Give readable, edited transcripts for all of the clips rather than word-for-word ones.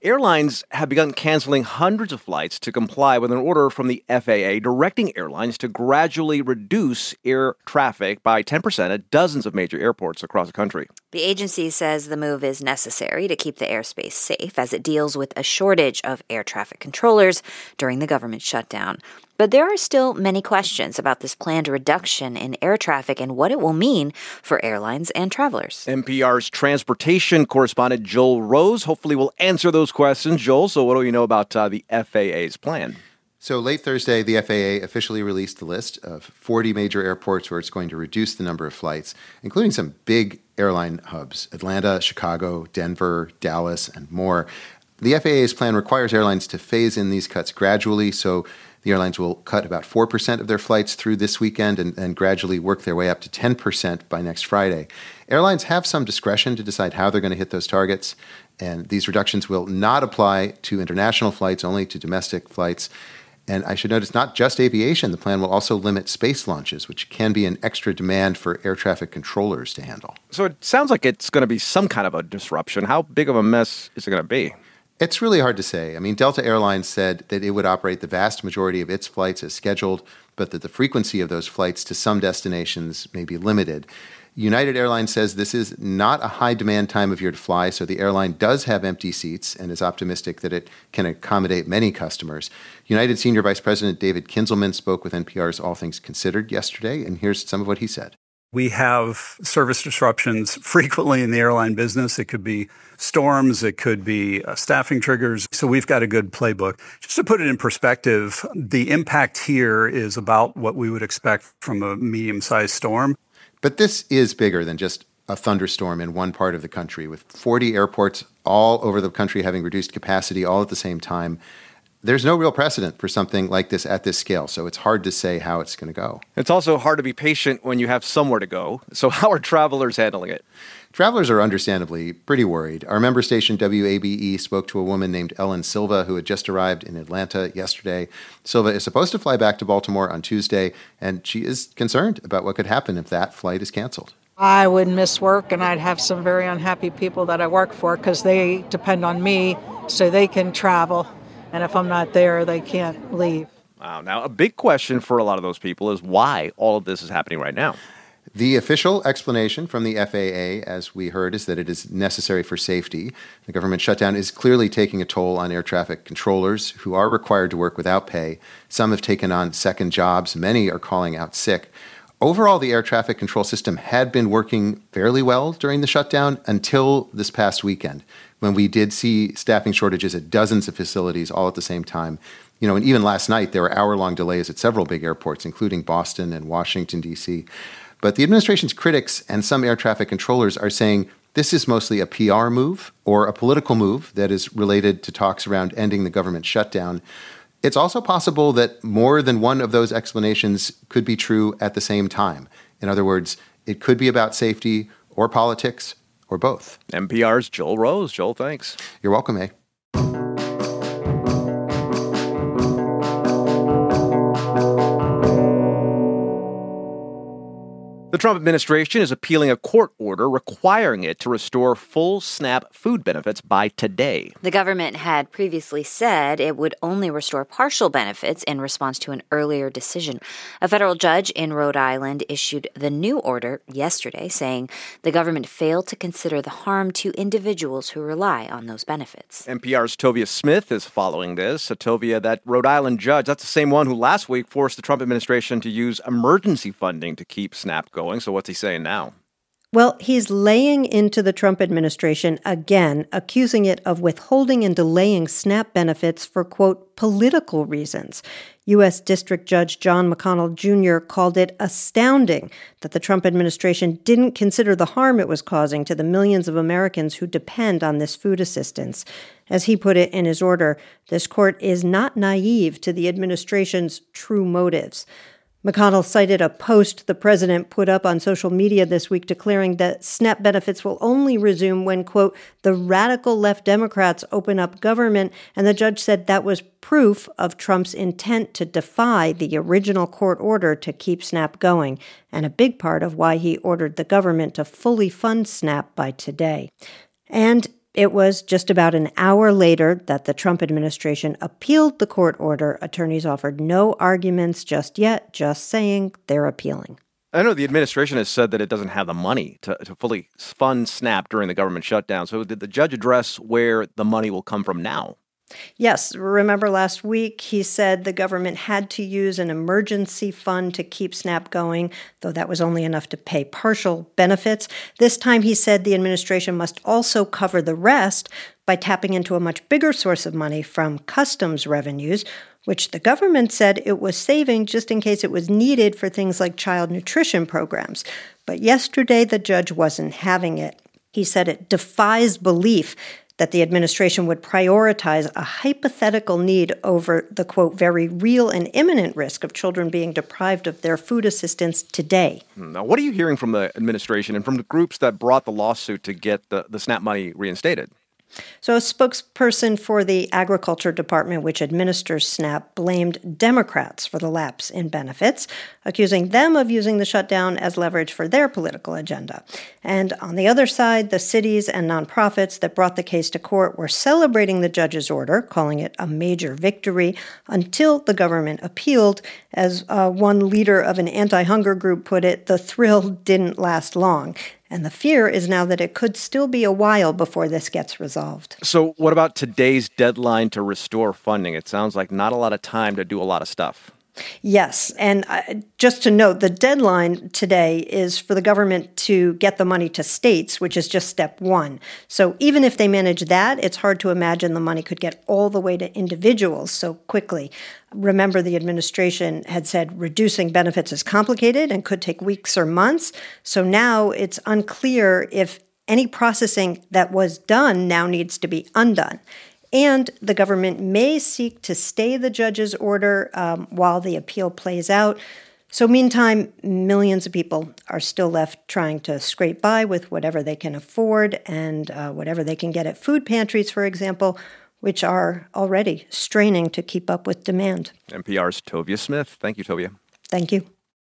Airlines have begun canceling hundreds of flights to comply with an order from the FAA directing airlines to gradually reduce air traffic by 10% at dozens of major airports across the country. The agency says the move is necessary to keep the airspace safe as it deals with a shortage of air traffic controllers during the government shutdown. But there are still many questions about this planned reduction in air traffic and what it will mean for airlines and travelers. NPR's transportation correspondent Joel Rose hopefully will answer those questions. Joel, so what do you know about the FAA's plan? So late Thursday, the FAA officially released the list of 40 major airports where it's going to reduce the number of flights, including some big airline hubs, Atlanta, Chicago, Denver, Dallas, and more. The FAA's plan requires airlines to phase in these cuts gradually, so the airlines will cut about 4% of their flights through this weekend and gradually work their way up to 10% by next Friday. Airlines have some discretion to decide how they're going to hit those targets, and these reductions will not apply to international flights, only to domestic flights. And I should note it's not just aviation. The plan will also limit space launches, which can be an extra demand for air traffic controllers to handle. So it sounds like it's going to be some kind of a disruption. How big of a mess is it going to be? It's really hard to say. I mean, Delta Airlines said that it would operate the vast majority of its flights as scheduled, but that the frequency of those flights to some destinations may be limited. United Airlines says this is not a high-demand time of year to fly, so the airline does have empty seats and is optimistic that it can accommodate many customers. United Senior Vice President David Kinzelman spoke with NPR's All Things Considered yesterday, and here's some of what he said. We have service disruptions frequently in the airline business. It could be storms, it could be staffing triggers. So we've got a good playbook. Just to put it in perspective, the impact here is about what we would expect from a medium-sized storm. But this is bigger than just a thunderstorm in one part of the country, with 40 airports all over the country having reduced capacity all at the same time. There's no real precedent for something like this at this scale, so it's hard to say how it's going to go. It's also hard to be patient when you have somewhere to go. So how are travelers handling it? Travelers are understandably pretty worried. Our member station WABE spoke to a woman named Ellen Silva who had just arrived in Atlanta yesterday. Silva is supposed to fly back to Baltimore on Tuesday, and she is concerned about what could happen if that flight is canceled. I would miss work, and I'd have some very unhappy people that I work for because they depend on me so they can travel. And if I'm not there, they can't leave. Wow. Now, a big question for a lot of those people is why all of this is happening right now. The official explanation from the FAA, as we heard, is that it is necessary for safety. The government shutdown is clearly taking a toll on air traffic controllers who are required to work without pay. Some have taken on second jobs. Many are calling out sick. Overall, the air traffic control system had been working fairly well during the shutdown until this past weekend, when we did see staffing shortages at dozens of facilities all at the same time. And even last night, there were hour-long delays at several big airports, including Boston and Washington, D.C. But the administration's critics and some air traffic controllers are saying this is mostly a PR move or a political move that is related to talks around ending the government shutdown. It's also possible that more than one of those explanations could be true at the same time. In other words, it could be about safety or politics or both. NPR's Joel Rose. Joel, thanks. You're welcome, eh? The Trump administration is appealing a court order requiring it to restore full SNAP food benefits by today. The government had previously said it would only restore partial benefits in response to an earlier decision. A federal judge in Rhode Island issued the new order yesterday, saying the government failed to consider the harm to individuals who rely on those benefits. NPR's Tovia Smith is following this. Tovia, that Rhode Island judge, that's the same one who last week forced the Trump administration to use emergency funding to keep SNAP going. So what's he saying now? Well, he's laying into the Trump administration again, accusing it of withholding and delaying SNAP benefits for, quote, political reasons. U.S. District Judge John McConnell Jr. called it astounding that the Trump administration didn't consider the harm it was causing to the millions of Americans who depend on this food assistance. As he put it in his order, this court is not naive to the administration's true motives. McConnell cited a post the president put up on social media this week declaring that SNAP benefits will only resume when, quote, the radical left Democrats open up government, and the judge said that was proof of Trump's intent to defy the original court order to keep SNAP going, and a big part of why he ordered the government to fully fund SNAP by today. And It was just about an hour later that the Trump administration appealed the court order. Attorneys offered no arguments just yet, just saying they're appealing. I know the administration has said that it doesn't have the money to fully fund SNAP during the government shutdown. So did the judge address where the money will come from now? Yes. Remember last week, he said the government had to use an emergency fund to keep SNAP going, though that was only enough to pay partial benefits. This time, he said the administration must also cover the rest by tapping into a much bigger source of money from customs revenues, which the government said it was saving just in case it was needed for things like child nutrition programs. But yesterday, the judge wasn't having it. He said it defies belief that the administration would prioritize a hypothetical need over the, quote, very real and imminent risk of children being deprived of their food assistance today. Now, what are you hearing from the administration and from the groups that brought the lawsuit to get the SNAP money reinstated? So a spokesperson for the Agriculture Department, which administers SNAP, blamed Democrats for the lapse in benefits, accusing them of using the shutdown as leverage for their political agenda. And on the other side, the cities and nonprofits that brought the case to court were celebrating the judge's order, calling it a major victory, until the government appealed. As one leader of an anti-hunger group put it, the thrill didn't last long. And the fear is now that it could still be a while before this gets resolved. So what about today's deadline to restore funding? It sounds like not a lot of time to do a lot of stuff. Yes. And just to note, the deadline today is for the government to get the money to states, which is just step one. So even if they manage that, it's hard to imagine the money could get all the way to individuals so quickly. Remember, the administration had said reducing benefits is complicated and could take weeks or months. So now it's unclear if any processing that was done now needs to be undone. And the government may seek to stay the judge's order while the appeal plays out. So meantime, millions of people are still left trying to scrape by with whatever they can afford and whatever they can get at food pantries, for example, which are already straining to keep up with demand. NPR's Tovia Smith. Thank you, Tovia. Thank you.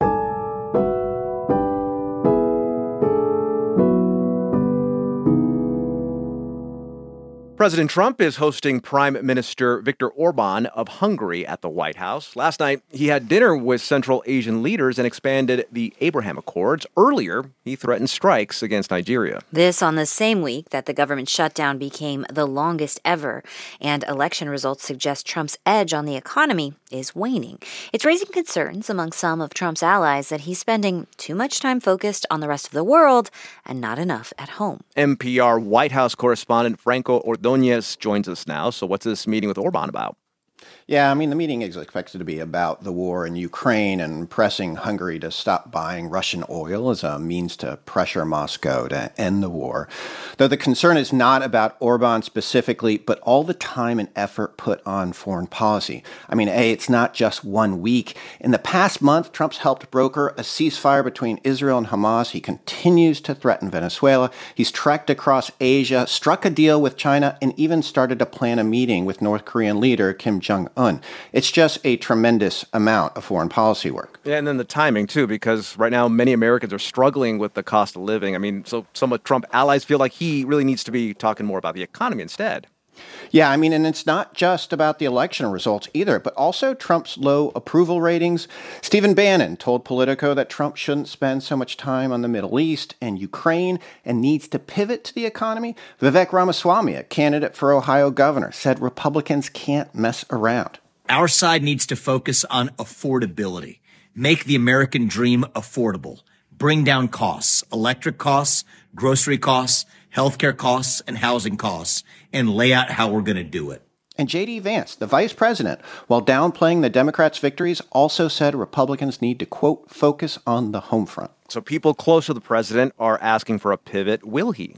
President Trump is hosting Prime Minister Viktor Orban of Hungary at the White House. Last night, he had dinner with Central Asian leaders and expanded the Abraham Accords. Earlier, he threatened strikes against Nigeria. This on the same week that the government shutdown became the longest ever, and election results suggest Trump's edge on the economy is waning. It's raising concerns among some of Trump's allies that he's spending too much time focused on the rest of the world and not enough at home. NPR White House correspondent Franco Ordóñez joins us now. So what's this meeting with Orban about? Yeah, the meeting is expected to be about the war in Ukraine and pressing Hungary to stop buying Russian oil as a means to pressure Moscow to end the war. Though the concern is not about Orban specifically, but all the time and effort put on foreign policy. It's not just 1 week. In the past month, Trump's helped broker a ceasefire between Israel and Hamas. He continues to threaten Venezuela. He's trekked across Asia, struck a deal with China, and even started to plan a meeting with North Korean leader Kim Jong-un. It's just a tremendous amount of foreign policy work. Yeah, and then the timing, too, because right now many Americans are struggling with the cost of living. So some of Trump allies feel like he really needs to be talking more about the economy instead. Yeah, and it's not just about the election results either, but also Trump's low approval ratings. Stephen Bannon told Politico that Trump shouldn't spend so much time on the Middle East and Ukraine and needs to pivot to the economy. Vivek Ramaswamy, a candidate for Ohio governor, said Republicans can't mess around. Our side needs to focus on affordability, make the American dream affordable, bring down costs, electric costs, grocery costs, healthcare costs, and housing costs, and lay out how we're going to do it. And J.D. Vance, the vice president, while downplaying the Democrats' victories, also said Republicans need to, quote, focus on the home front. So people close to the president are asking for a pivot. Will he?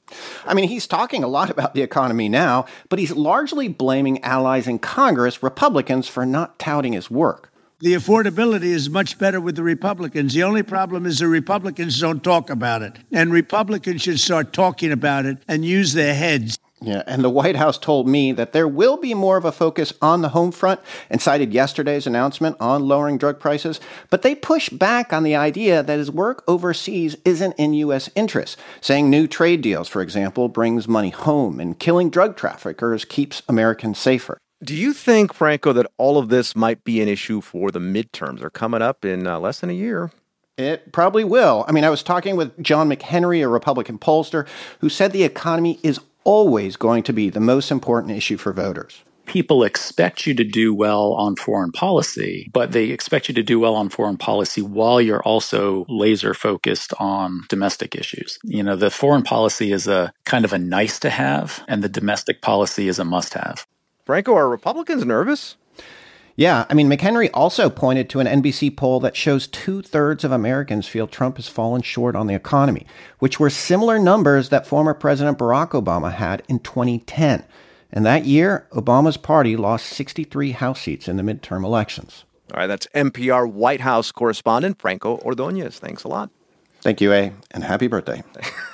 He's talking a lot about the economy now, but he's largely blaming allies in Congress, Republicans, for not touting his work. The affordability is much better with the Republicans. The only problem is the Republicans don't talk about it. And Republicans should start talking about it and use their heads. Yeah, and the White House told me that there will be more of a focus on the home front and cited yesterday's announcement on lowering drug prices. But they push back on the idea that his work overseas isn't in U.S. interests, saying new trade deals, for example, brings money home and killing drug traffickers keeps Americans safer. Do you think, Franco, that all of this might be an issue for the midterms? They're coming up in less than a year. It probably will. I mean, I was talking with John McHenry, a Republican pollster, who said the economy is always going to be the most important issue for voters. People expect you to do well on foreign policy, but they expect you to do well on foreign policy while you're also laser focused on domestic issues. You know, the foreign policy is a kind of a nice to have, and the domestic policy is a must have. Franco, are Republicans nervous? Yeah, I mean, McHenry also pointed to an NBC poll that shows 2/3 of Americans feel Trump has fallen short on the economy, which were similar numbers that former President Barack Obama had in 2010. And that year, Obama's party lost 63 House seats in the midterm elections. All right, that's NPR White House correspondent Franco Ordonez. Thanks a lot. Thank you, A, and happy birthday.